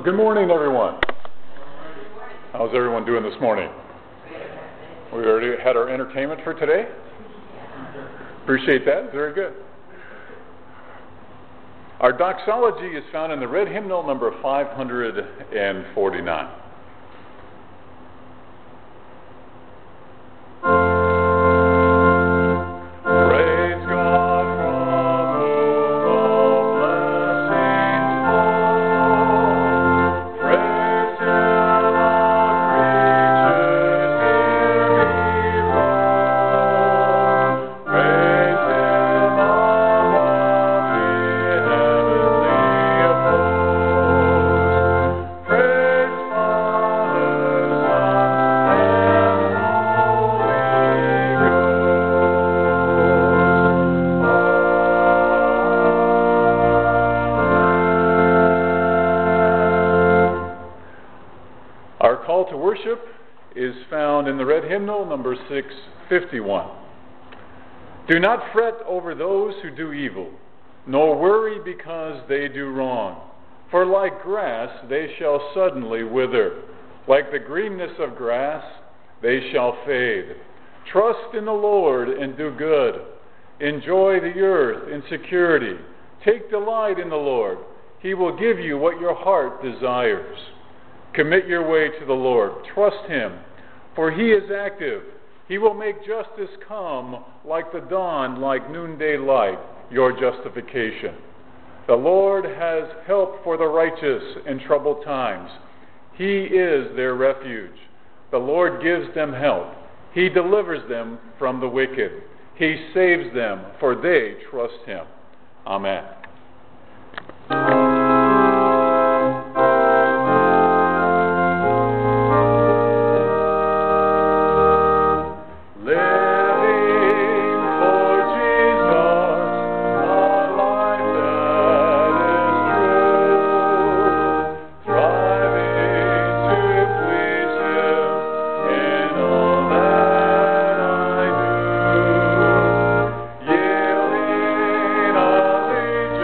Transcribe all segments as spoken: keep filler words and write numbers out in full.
Good morning, everyone. How's everyone doing this morning? We already had our entertainment for today. Appreciate that. Very good. Our doxology is found in the red hymnal number five hundred forty-nine. Is found in the red hymnal number six fifty-one. Do not fret over those who do evil, nor worry because they do wrong. For like grass they shall suddenly wither. Like the greenness of grass they shall fade. Trust in the Lord and do good. Enjoy the earth in security. Take delight in the Lord. He will give you what your heart desires. Commit your way to the Lord. Trust Him, for He is active. He will make justice come like the dawn, like noonday light, your justification. The Lord has help for the righteous in troubled times. He is their refuge. The Lord gives them help. He delivers them from the wicked. He saves them, for they trust Him. Amen. Allegiance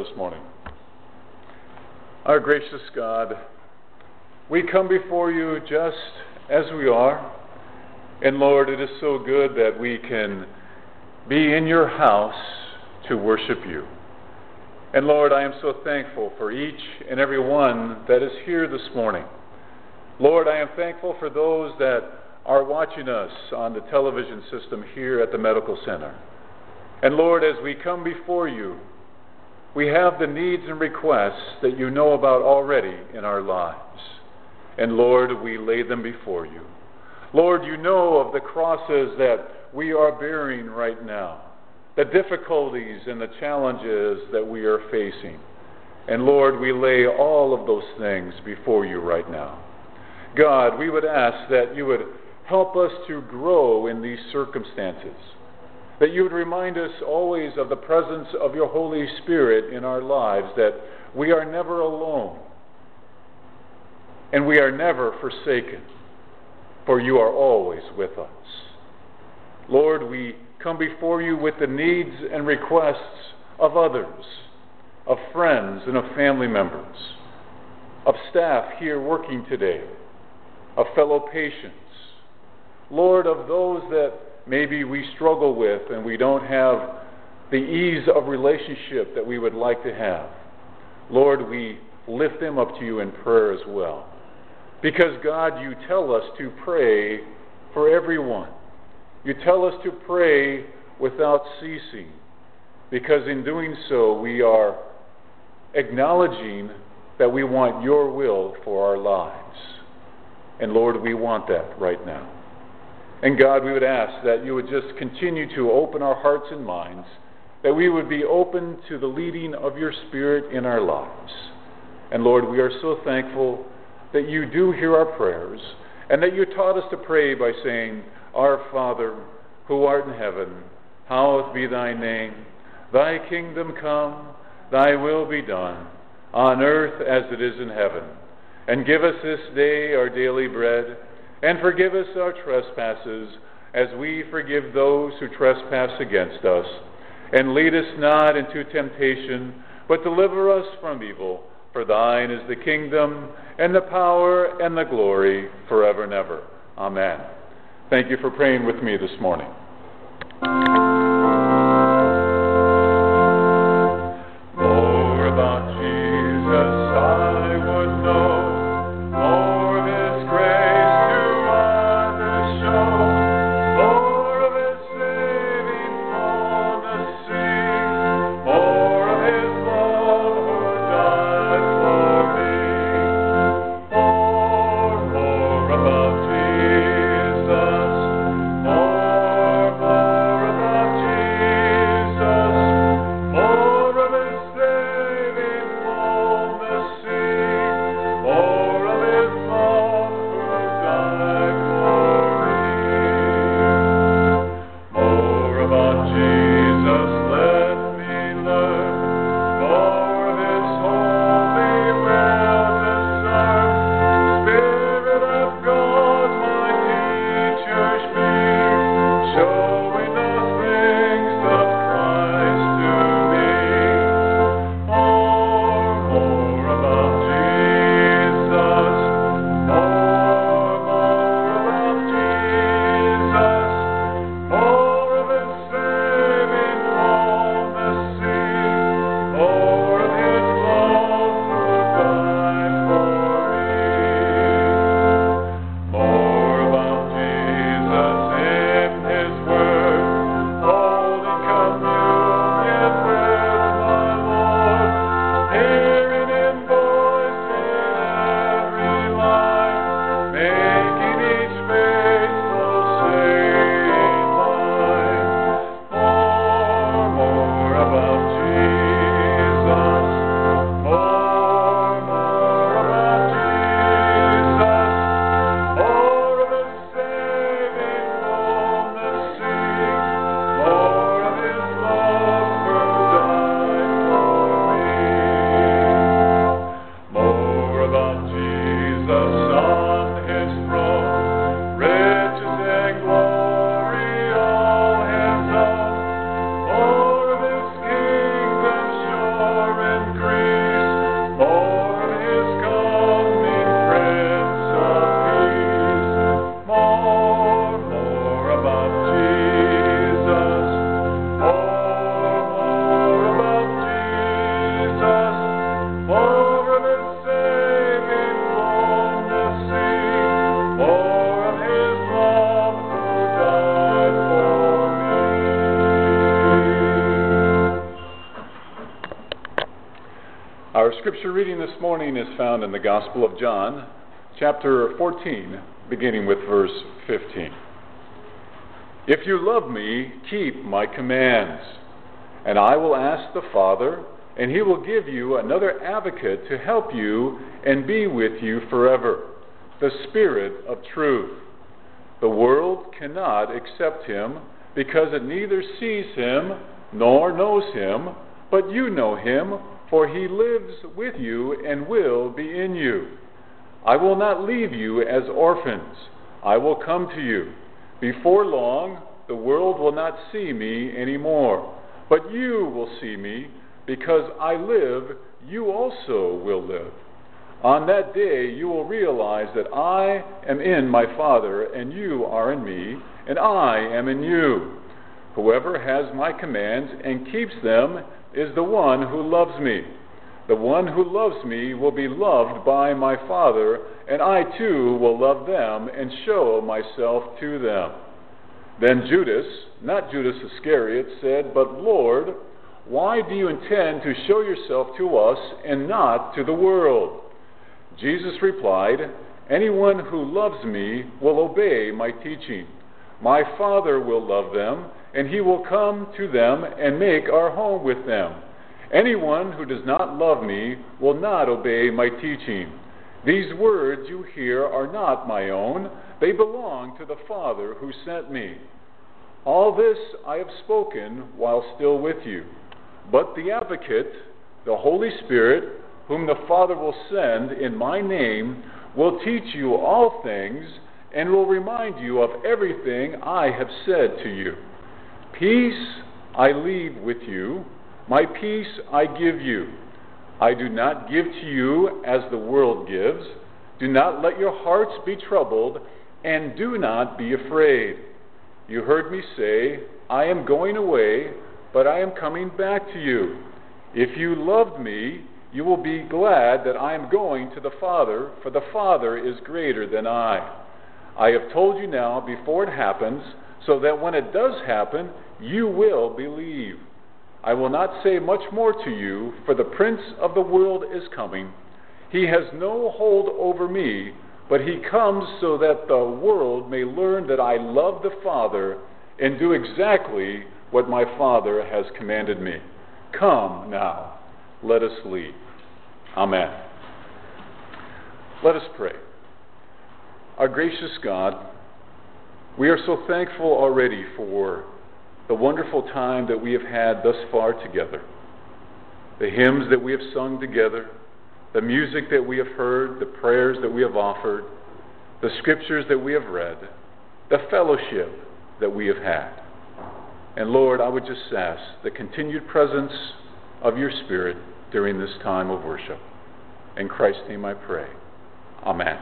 this morning. Our gracious God, we come before you just as we are. And Lord, it is so good that we can be in your house to worship you. And Lord, I am so thankful for each and every one that is here this morning. Lord, I am thankful for those that are watching us on the television system here at the Medical Center. And Lord, as we come before you, we have the needs and requests that you know about already in our lives. And Lord, we lay them before you. Lord, you know of the crosses that we are bearing right now, the difficulties and the challenges that we are facing. And Lord, we lay all of those things before you right now. God, we would ask that you would help us to grow in these circumstances, that you would remind us always of the presence of your Holy Spirit in our lives, that we are never alone and we are never forsaken, for you are always with us. Lord, we come before you with the needs and requests of others, of friends and of family members, of staff here working today, of fellow patients. Lord, of those that maybe we struggle with and we don't have the ease of relationship that we would like to have. Lord, we lift them up to you in prayer as well. Because God, you tell us to pray for everyone. You tell us to pray without ceasing, because in doing so we are acknowledging that we want your will for our lives. And Lord, we want that right now. And God, we would ask that you would just continue to open our hearts and minds, that we would be open to the leading of your Spirit in our lives. And Lord, we are so thankful that you do hear our prayers, and that you taught us to pray by saying, Our Father, who art in heaven, hallowed be thy name. Thy kingdom come, thy will be done, on earth as it is in heaven. And give us this day our daily bread, and forgive us our trespasses, as we forgive those who trespass against us. And lead us not into temptation, but deliver us from evil. For thine is the kingdom, and the power, and the glory, forever and ever. Amen. Thank you for praying with me this morning. More about Jesus I would know, more of his grace to others show, more of his saving fullness sing, more of his love who died for me. More, more about Jesus, more, more about Our scripture reading this morning is found in the Gospel of John, chapter fourteen, beginning with verse fifteen. If you love me, keep my commands, and I will ask the Father, and he will give you another advocate to help you and be with you forever, the Spirit of truth. The world cannot accept him because it neither sees him nor knows him, but you know him, for he lives with you and will be in you. I will not leave you as orphans. I will come to you. Before long, the world will not see me anymore, but you will see me. Because I live, you also will live. On that day, you will realize that I am in my Father, and you are in me, and I am in you. Whoever has my commands and keeps them is the one who loves me. The one who loves me will be loved by my Father, and I too will love them and show myself to them. Then Judas, not Judas Iscariot, said, But Lord, why do you intend to show yourself to us and not to the world? Jesus replied, Anyone who loves me will obey my teaching. My Father will love them, and he will come to them and make our home with them. Anyone who does not love me will not obey my teaching. These words you hear are not my own. They belong to the Father who sent me. All this I have spoken while still with you. But the Advocate, the Holy Spirit, whom the Father will send in my name, will teach you all things and will remind you of everything I have said to you. Peace I leave with you, my peace I give you. I do not give to you as the world gives. Do not let your hearts be troubled, and do not be afraid. You heard me say, I am going away, but I am coming back to you. If you loved me, you will be glad that I am going to the Father, for the Father is greater than I. I have told you now before it happens, so that when it does happen, you will believe. I will not say much more to you, for the Prince of the world is coming. He has no hold over me, but he comes so that the world may learn that I love the Father and do exactly what my Father has commanded me. Come now, let us leave. Amen. Let us pray. Our gracious God, we are so thankful already for the wonderful time that we have had thus far together, the hymns that we have sung together, the music that we have heard, the prayers that we have offered, the scriptures that we have read, the fellowship that we have had. And Lord, I would just ask the continued presence of your Spirit during this time of worship. In Christ's name I pray. Amen.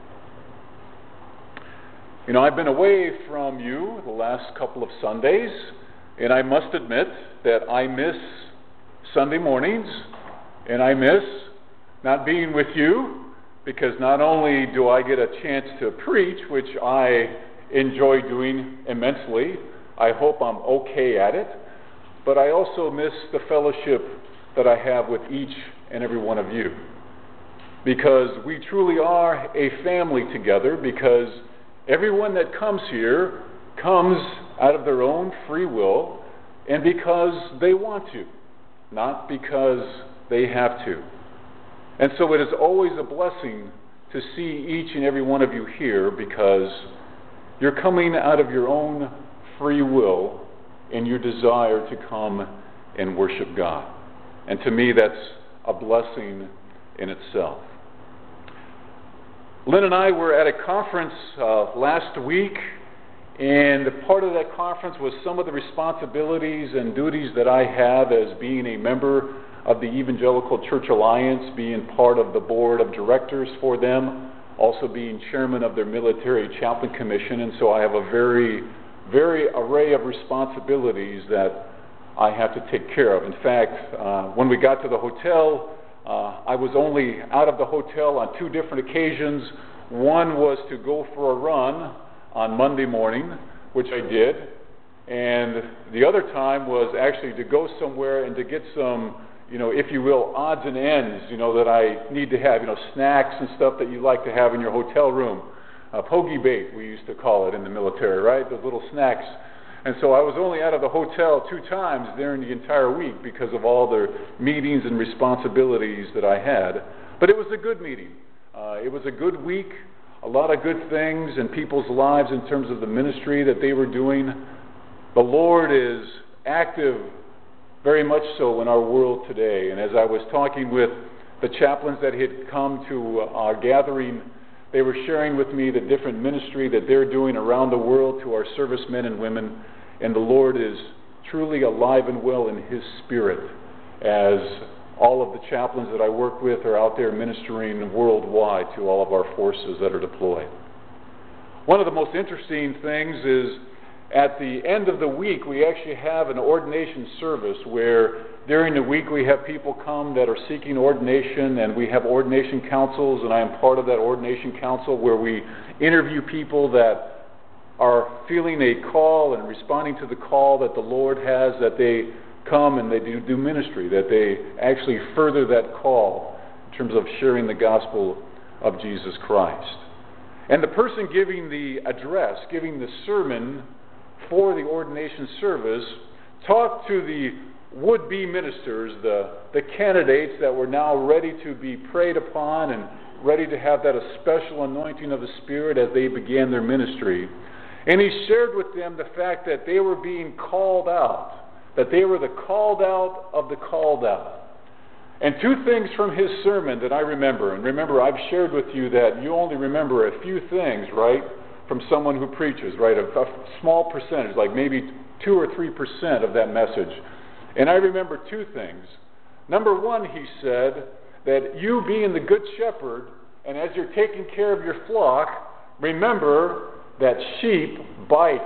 You know, I've been away from you the last couple of Sundays, and I must admit that I miss Sunday mornings, and I miss not being with you, because not only do I get a chance to preach, which I enjoy doing immensely, I hope I'm okay at it, but I also miss the fellowship that I have with each and every one of you, because we truly are a family together, because everyone that comes here comes out of their own free will and because they want to, not because they have to. And so it is always a blessing to see each and every one of you here, because you're coming out of your own free will and your desire to come and worship God. And to me, that's a blessing in itself. Lynn and I were at a conference uh, last week, and part of that conference was some of the responsibilities and duties that I have as being a member of the Evangelical Church Alliance, being part of the board of directors for them, also being chairman of their military chaplain commission. And so I have a very, very array of responsibilities that I have to take care of. In fact, uh, when we got to the hotel, Uh, I was only out of the hotel on two different occasions. One was to go for a run on Monday morning, which I did, and the other time was actually to go somewhere and to get some you know, if you will, odds and ends, you know, that I need to have, you know, snacks and stuff that you like to have in your hotel room. Uh, pogey bait, we used to call it in the military, right? Those little snacks. And so I was only out of the hotel two times during the entire week because of all the meetings and responsibilities that I had. But it was a good meeting. Uh, it was a good week, a lot of good things in people's lives in terms of the ministry that they were doing. The Lord is active, very much so, in our world today. And as I was talking with the chaplains that had come to our gathering, they were sharing with me the different ministry that they're doing around the world to our servicemen and women. And the Lord is truly alive and well in His Spirit, as all of the chaplains that I work with are out there ministering worldwide to all of our forces that are deployed. One of the most interesting things is at the end of the week, we actually have an ordination service where during the week we have people come that are seeking ordination, and we have ordination councils, and I am part of that ordination council where we interview people that are feeling a call and responding to the call that the Lord has, that they come and they do, do ministry, that they actually further that call in terms of sharing the gospel of Jesus Christ. And the person giving the address, giving the sermon for the ordination service, talked to the would-be ministers, the, the candidates that were now ready to be prayed upon and ready to have that a special anointing of the Spirit as they began their ministry. And he shared with them the fact that they were being called out, that they were the called out of the called out. And two things from his sermon that I remember, and remember I've shared with you that you only remember a few things, right, from someone who preaches, right, a, a small percentage, like maybe two or three percent of that message. And I remember two things. Number one, he said that you being the good shepherd, and as you're taking care of your flock, remember that sheep bite.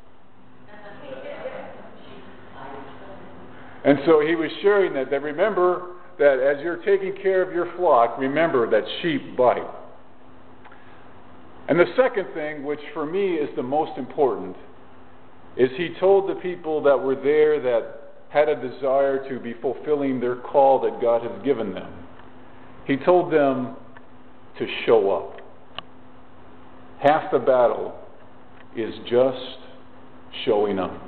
And so he was sharing that, that remember that as you're taking care of your flock, remember that sheep bite. And the second thing, which for me is the most important, is he told the people that were there that had a desire to be fulfilling their call that God has given them, he told them to show up. Half the battle is just showing up.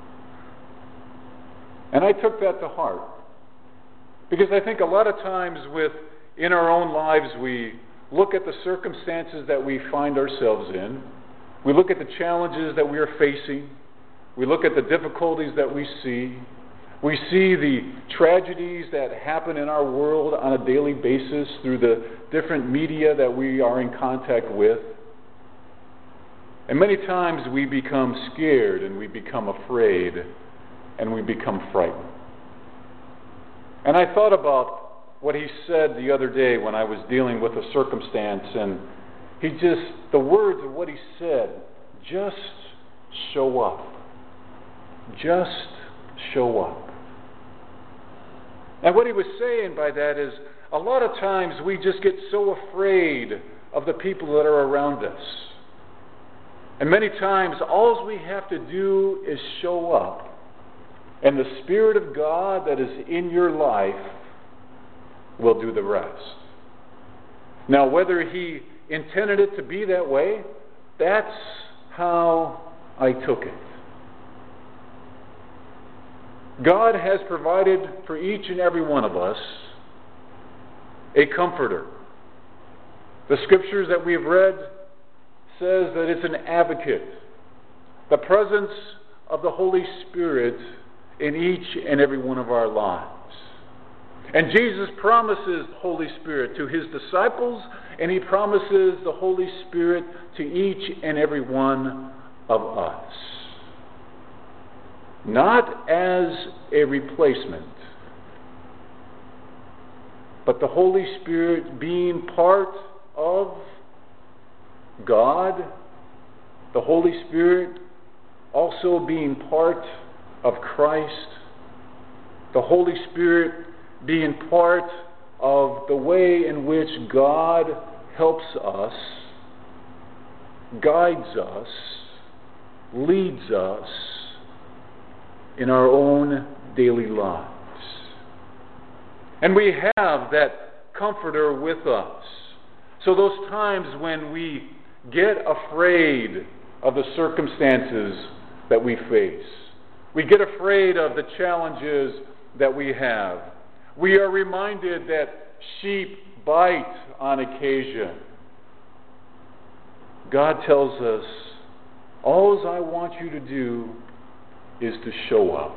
And I took that to heart. Because I think a lot of times with in our own lives we look at the circumstances that we find ourselves in. We look at the challenges that we are facing. We look at the difficulties that we see. We see the tragedies that happen in our world on a daily basis through the different media that we are in contact with. And many times we become scared and we become afraid and we become frightened. And I thought about what he said the other day when I was dealing with a circumstance, and he just, the words of what he said, just show up. Just show up. And what he was saying by that is, a lot of times we just get so afraid of the people that are around us. And many times all we have to do is show up. And the Spirit of God that is in your life will do the rest. Now, whether He intended it to be that way, that's how I took it. God has provided for each and every one of us a comforter. The scriptures that we have read says that it's an advocate. The presence of the Holy Spirit in each and every one of our lives. And Jesus promises the Holy Spirit to His disciples, and He promises the Holy Spirit to each and every one of us. Not as a replacement, but the Holy Spirit being part of God, the Holy Spirit also being part of Christ, the Holy Spirit being part of the way in which God helps us, guides us, leads us in our own daily lives. And we have that Comforter with us. So those times when we get afraid of the circumstances that we face, we get afraid of the challenges that we have, we are reminded that sheep bite on occasion. God tells us, all I want you to do is to show up.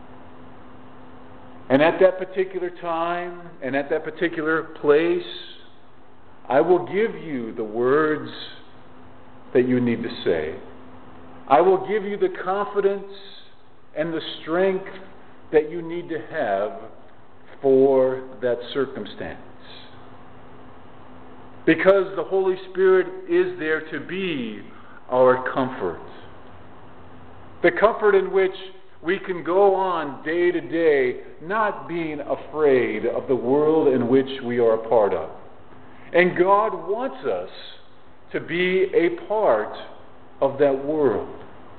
And at that particular time, and at that particular place, I will give you the words that you need to say. I will give you the confidence and the strength that you need to have for that circumstance. Because the Holy Spirit is there to be our comfort. The comfort in which we can go on day to day not being afraid of the world in which we are a part of. And God wants us to be a part of that world.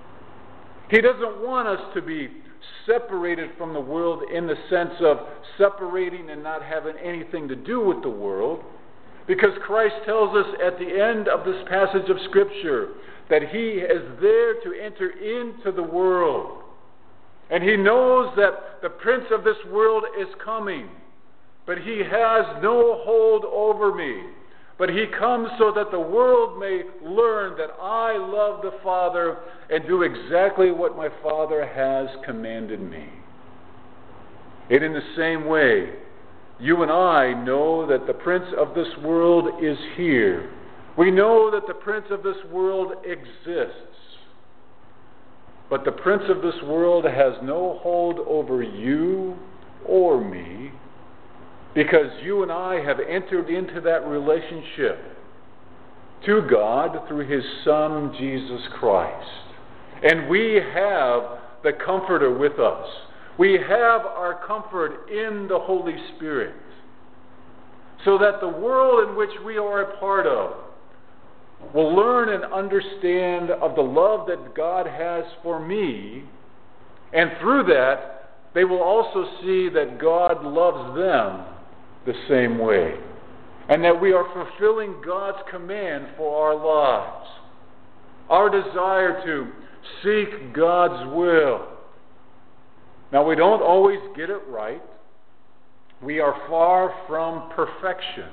He doesn't want us to be separated from the world in the sense of separating and not having anything to do with the world, because Christ tells us at the end of this passage of Scripture that He is there to enter into the world. And He knows that the prince of this world is coming, but he has no hold over me. But He comes so that the world may learn that I love the Father and do exactly what my Father has commanded me. And in the same way, you and I know that the prince of this world is here. We know that the prince of this world exists. But the prince of this world has no hold over you or me, because you and I have entered into that relationship to God through His Son, Jesus Christ. And we have the Comforter with us. We have our comfort in the Holy Spirit. So that the world in which we are a part of will learn and understand of the love that God has for me, and through that, they will also see that God loves them the same way, and that we are fulfilling God's command for our lives, our desire to seek God's will. Now, we don't always get it right. We are far from perfection,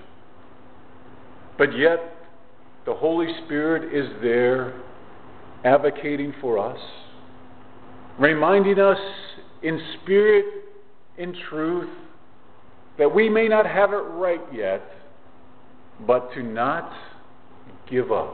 but yet the Holy Spirit is there advocating for us, reminding us in spirit, in truth, that we may not have it right yet, but to not give up.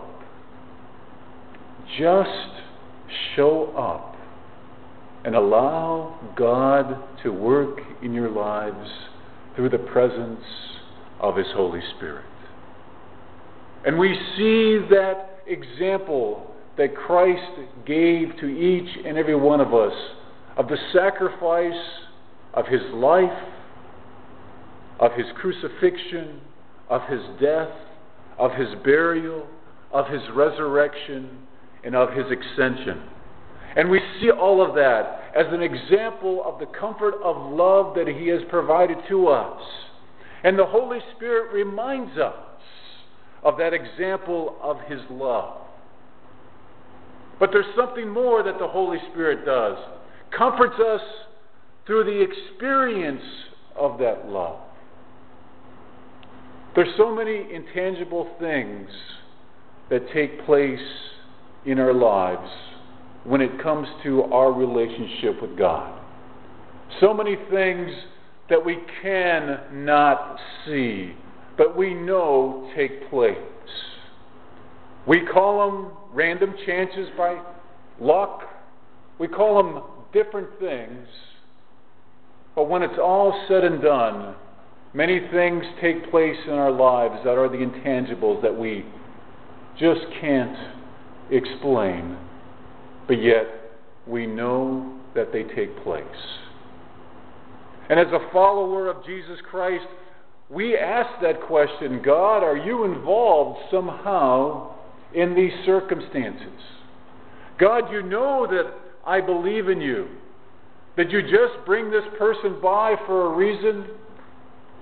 Just show up and allow God to work in your lives through the presence of His Holy Spirit. And we see that example that Christ gave to each and every one of us of the sacrifice of His life, of His crucifixion, of His death, of His burial, of His resurrection, and of His ascension. And we see all of that as an example of the comfort of love that He has provided to us. And the Holy Spirit reminds us of that example of His love. But there's something more that the Holy Spirit does. Comforts us through the experience of that love. There's so many intangible things that take place in our lives when it comes to our relationship with God. So many things that we cannot see, but we know take place. We call them random chances by luck. We call them different things. But when it's all said and done, many things take place in our lives that are the intangibles that we just can't explain, but yet we know that they take place. And as a follower of Jesus Christ, we ask that question, God, are you involved somehow in these circumstances? God, you know that I believe in you. Did you just bring this person by for a reason?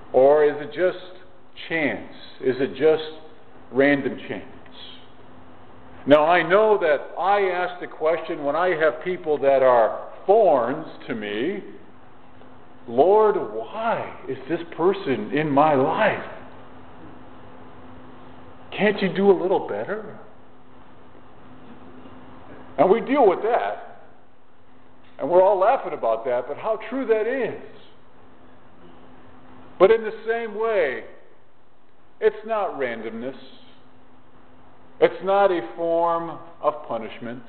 Or is it just chance? Is it just random chance? Now, I know that I ask the question when I have people that are thorns to me, Lord, why is this person in my life? Can't you do a little better? And we deal with that. And we're all laughing about that, but how true that is. But in the same way, it's not randomness. It's not a form of punishment.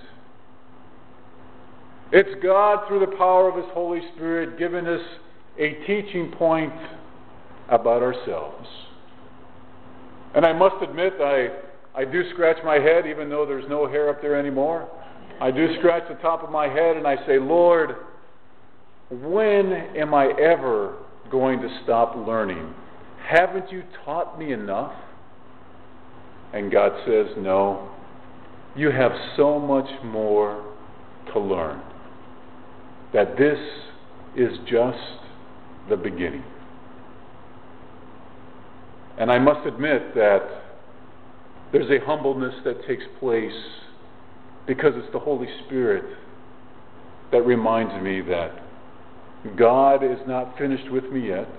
It's God, through the power of His Holy Spirit, giving us a teaching point about ourselves. And I must admit, I, I do scratch my head, even though there's no hair up there anymore. I do scratch the top of my head and I say, Lord, when am I ever going to stop learning? Haven't you taught me enough? And God says, no, you have so much more to learn. That this is just the beginning. And I must admit that there's a humbleness that takes place because it's the Holy Spirit that reminds me that God is not finished with me yet.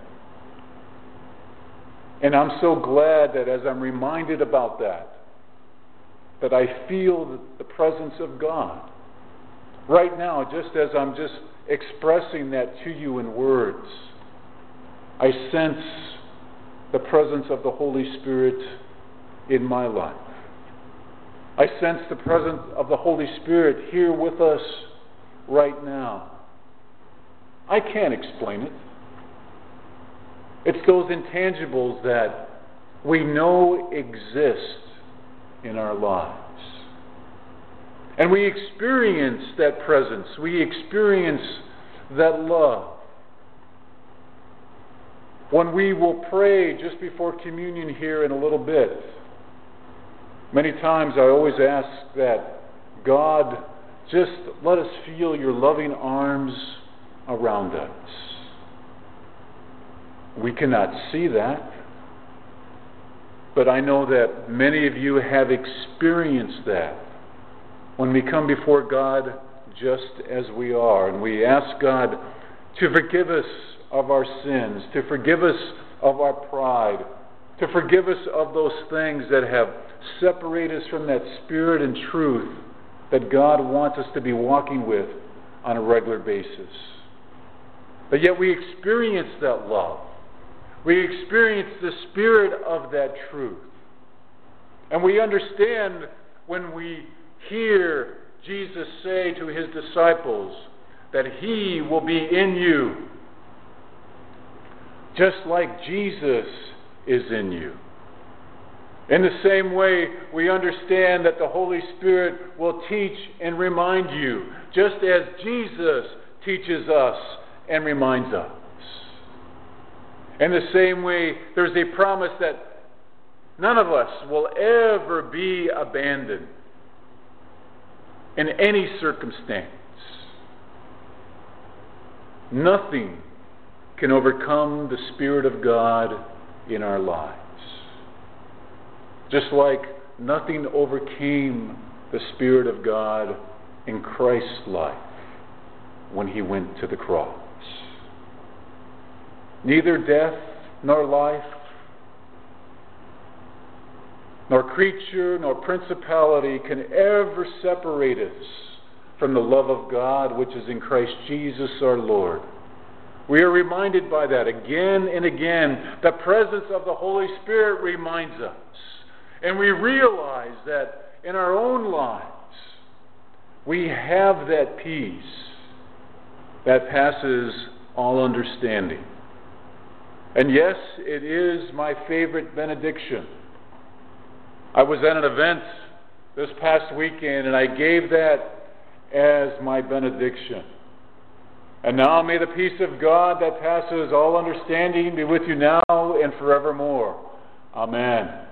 And I'm so glad that as I'm reminded about that, that I feel the presence of God. Right now, just as I'm just expressing that to you in words, I sense the presence of the Holy Spirit in my life. I sense the presence of the Holy Spirit here with us right now. I can't explain it. It's those intangibles that we know exist in our lives. And we experience that presence. We experience that love. When we will pray just before communion here in a little bit, many times I always ask that God, just let us feel your loving arms around us. We cannot see that, but I know that many of you have experienced that when we come before God just as we are, and we ask God to forgive us of our sins, to forgive us of our pride, to forgive us of those things that have separated us from that spirit and truth that God wants us to be walking with on a regular basis. But yet we experience that love. We experience the spirit of that truth. And we understand when we hear Jesus say to His disciples that He will be in you, just like Jesus is in you. In the same way, we understand that the Holy Spirit will teach and remind you, just as Jesus teaches us and reminds us. In the same way, there's a promise that none of us will ever be abandoned in any circumstance. Nothing can overcome the Spirit of God in our lives. Just like nothing overcame the Spirit of God in Christ's life when He went to the cross. Neither death nor life, nor creature nor principality can ever separate us from the love of God which is in Christ Jesus our Lord. We are reminded by that again and again. The presence of the Holy Spirit reminds us. And we realize that in our own lives, we have that peace that passes all understanding. And yes, it is my favorite benediction. I was at an event this past weekend and I gave that as my benediction. And now may the peace of God that passes all understanding be with you now and forevermore. Amen.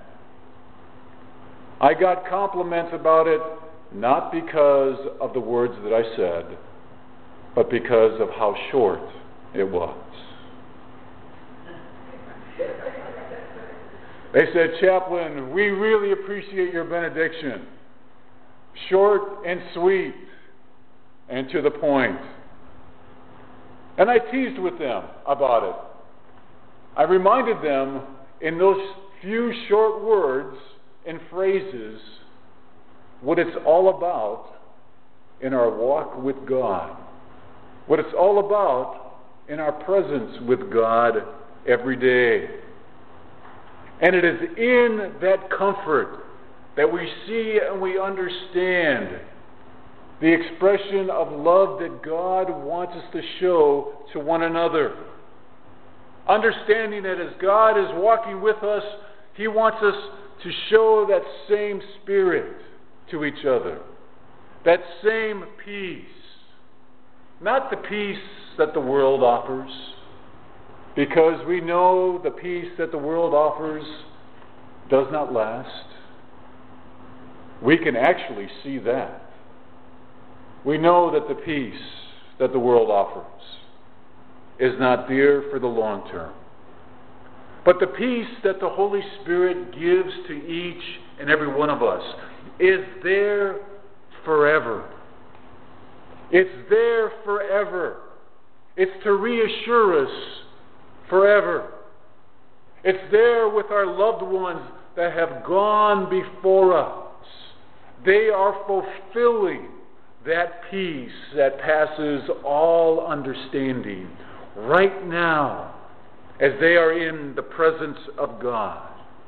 I got compliments about it not because of the words that I said, but because of how short it was. They said, "Chaplain, we really appreciate your benediction. Short and sweet and to the point." And I teased with them about it. I reminded them in those few short words and phrases what it's all about in our walk with God, what it's all about in our presence with God every day. And it is in that comfort that we see and we understand the expression of love that God wants us to show to one another. Understanding that as God is walking with us, He wants us to show that same spirit to each other, that same peace. Not the peace that the world offers, because we know the peace that the world offers does not last. We can actually see that. We know that the peace that the world offers is not there for the long term. But the peace that the Holy Spirit gives to each and every one of us is there forever. It's there forever. It's to reassure us forever. It's there with our loved ones that have gone before us. They are fulfilling that peace that passes all understanding right now as they are in the presence of God.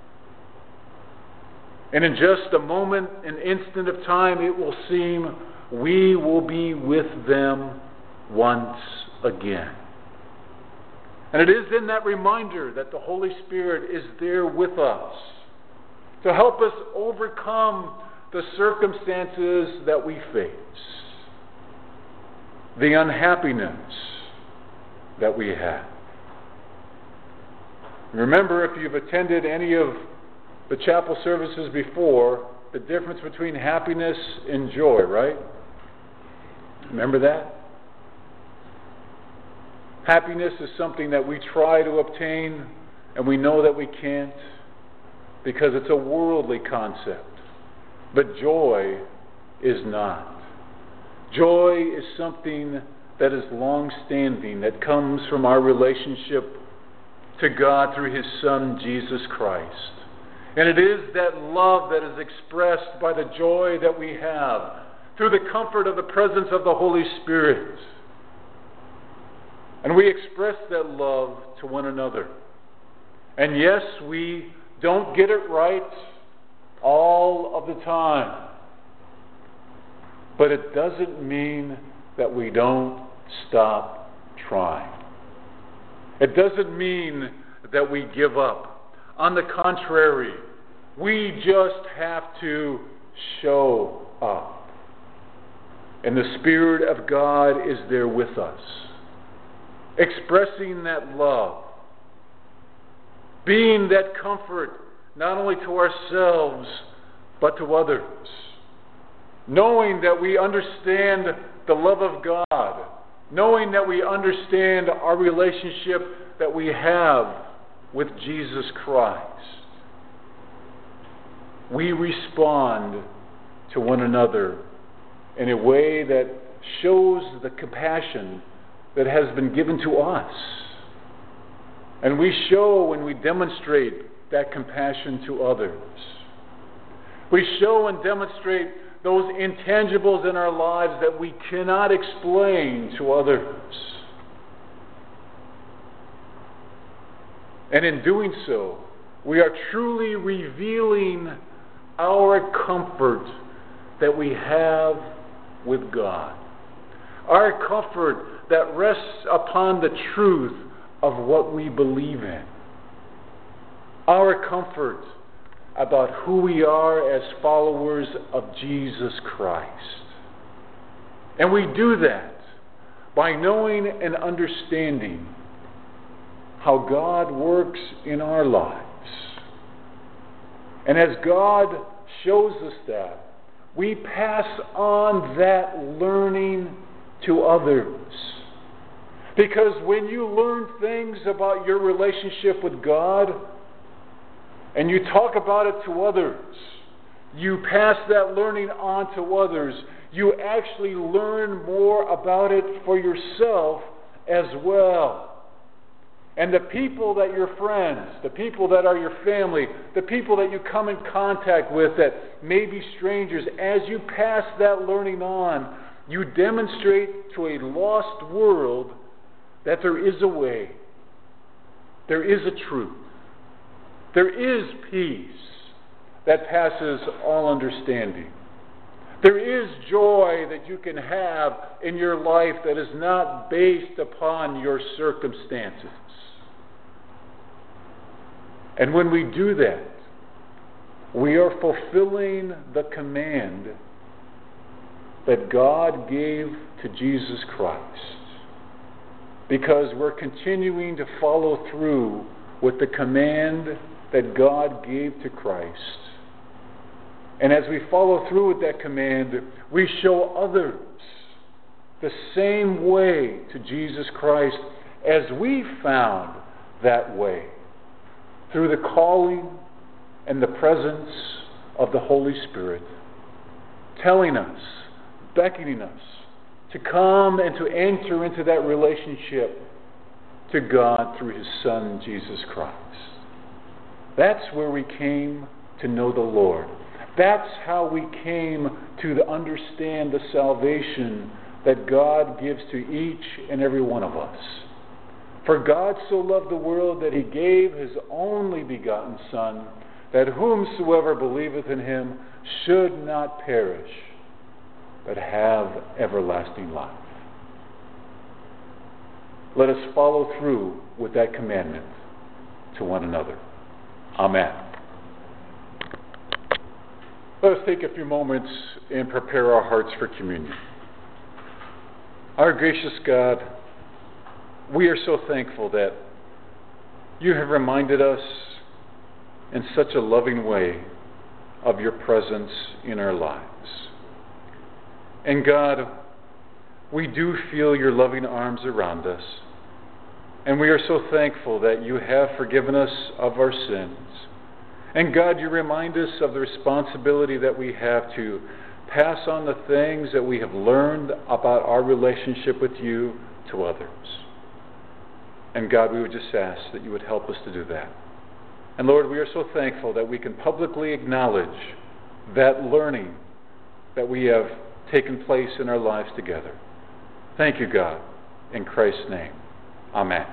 And in just a moment, an instant of time, it will seem we will be with them once again. And it is in that reminder that the Holy Spirit is there with us to help us overcome the circumstances that we face, the unhappiness that we have. Remember, if you've attended any of the chapel services before, the difference between happiness and joy, right? Remember that? Happiness is something that we try to obtain, and we know that we can't because it's a worldly concept. But joy is not. Joy is something that is long-standing, that comes from our relationship to God through His Son, Jesus Christ. And it is that love that is expressed by the joy that we have through the comfort of the presence of the Holy Spirit. And we express that love to one another. And yes, we don't get it right all of the time. But it doesn't mean that we don't stop trying. It doesn't mean that we give up. On the contrary, we just have to show up. And the Spirit of God is there with us, expressing that love, being that comfort not only to ourselves but to others, knowing that we understand the love of God, knowing that we understand our relationship that we have with Jesus Christ. We respond to one another in a way that shows the compassion that has been given to us. And we show and we demonstrate that compassion to others. We show and demonstrate those intangibles in our lives that we cannot explain to others. And in doing so, we are truly revealing our comfort that we have with God. Our comfort that rests upon the truth of what we believe in. Our comfort about who we are as followers of Jesus Christ. And we do that by knowing and understanding how God works in our lives. And as God shows us that, we pass on that learning to others. Because when you learn things about your relationship with God and you talk about it to others, you pass that learning on to others, you actually learn more about it for yourself as well. And the people that you're friends, the people that are your family, the people that you come in contact with that may be strangers, as you pass that learning on, you demonstrate to a lost world that there is a way, there is a truth, there is peace that passes all understanding. There is joy that you can have in your life that is not based upon your circumstances. And when we do that, we are fulfilling the command that God gave to Jesus Christ, because we're continuing to follow through with the command that God gave to Christ. And as we follow through with that command, we show others the same way to Jesus Christ as we found that way, through the calling and the presence of the Holy Spirit, telling us, beckoning us to come and to enter into that relationship to God through His Son, Jesus Christ. That's where we came to know the Lord. That's how we came to understand the salvation that God gives to each and every one of us. For God so loved the world that He gave His only begotten Son, that whomsoever believeth in Him should not perish, but have everlasting life. Let us follow through with that commandment to one another. Amen. Let us take a few moments and prepare our hearts for communion. Our gracious God, we are so thankful that You have reminded us in such a loving way of Your presence in our lives. And God, we do feel Your loving arms around us. And we are so thankful that You have forgiven us of our sins. And God, You remind us of the responsibility that we have to pass on the things that we have learned about our relationship with You to others. And God, we would just ask that You would help us to do that. And Lord, we are so thankful that we can publicly acknowledge that learning that we have taken place in our lives together. Thank You, God. In Christ's name, amen.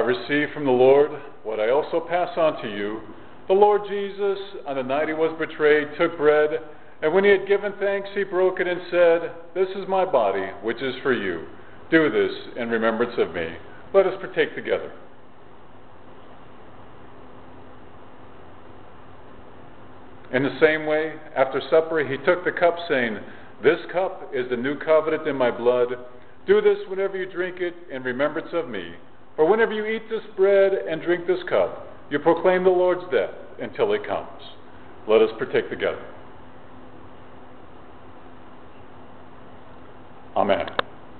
received from the Lord what I also pass on to you. The Lord Jesus, on the night he was betrayed, took bread, and when he had given thanks, he broke it and said, "This is my body, which is for you. Do this in remembrance of me." Let us partake together. In the same way, after supper, he took the cup, saying, "This cup is the new covenant in my blood. Do this whenever you drink it in remembrance of me. For whenever you eat this bread and drink this cup, you proclaim the Lord's death until he comes." Let us partake together. Amen.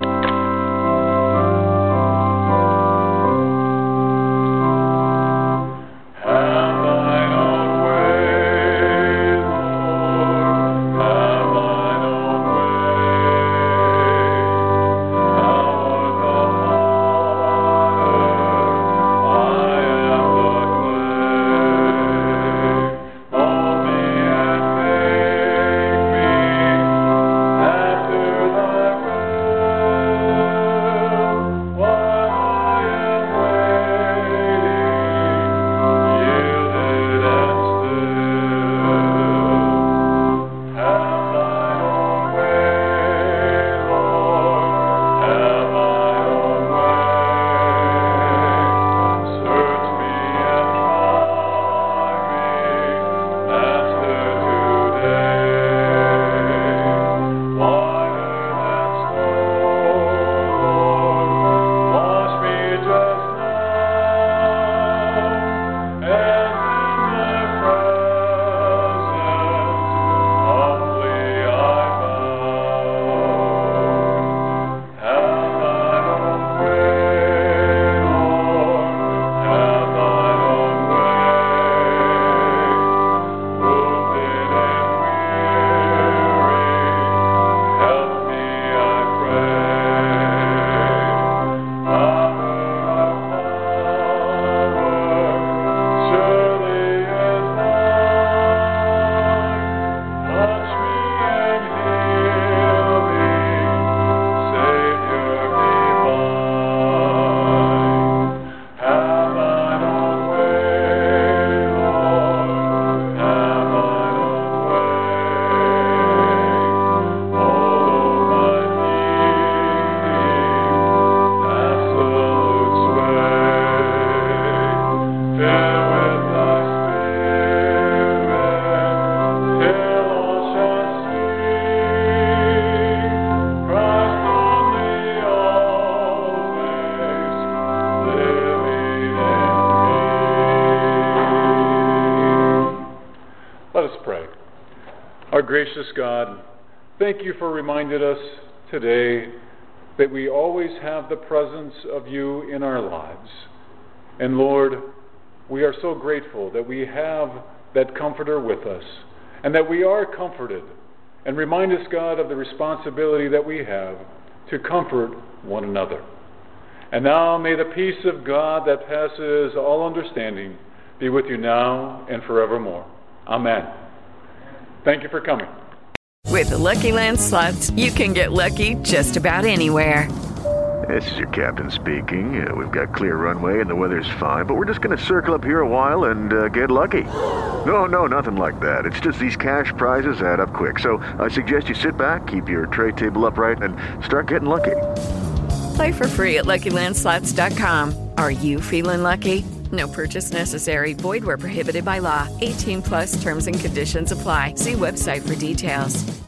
Our gracious God, thank you for reminding us today that we always have the presence of you in our lives. And Lord, we are so grateful that we have that Comforter with us and that we are comforted. And remind us, God, of the responsibility that we have to comfort one another. And now may the peace of God that passes all understanding be with you now and forevermore. Amen. Thank you for coming. With the Lucky Land Slots, you can get lucky just about anywhere. This is your captain speaking. Uh, we've got clear runway and the weather's fine, but we're just going to circle up here a while and uh, get lucky. No, no, nothing like that. It's just these cash prizes add up quick. So I suggest you sit back, keep your tray table upright, and start getting lucky. Play for free at Lucky Land Slots dot com. Are you feeling lucky? No purchase necessary. Void where prohibited by law. eighteen plus terms and conditions apply. See website for details.